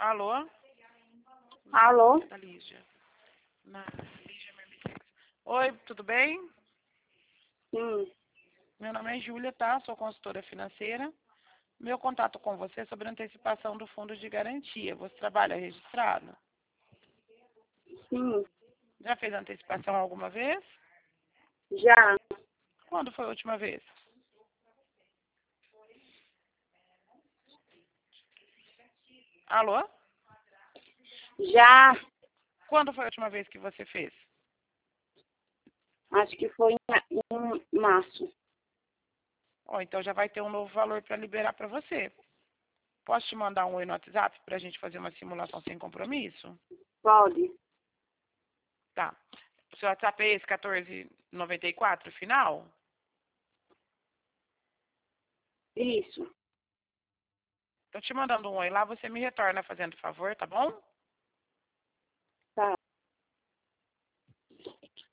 Alô? Alô? Da Lígia. Lígia Mermitex. Oi, tudo bem? Sim. Meu nome é Júlia, tá? Sou consultora financeira. Meu contato com você é sobre antecipação do fundo de garantia. Você trabalha registrado? Sim. Já fez antecipação alguma vez? Já. Quando foi a última vez? Alô? Já. Quando foi a última vez que você fez? Acho que foi em março. Ó, então já vai ter um novo valor para liberar para você. Posso te mandar um oi no WhatsApp para a gente fazer uma simulação sem compromisso? Pode. Tá. O seu WhatsApp é esse 1494, final? Isso. Tô te mandando um oi lá, você me retorna fazendo favor, tá bom? Tá.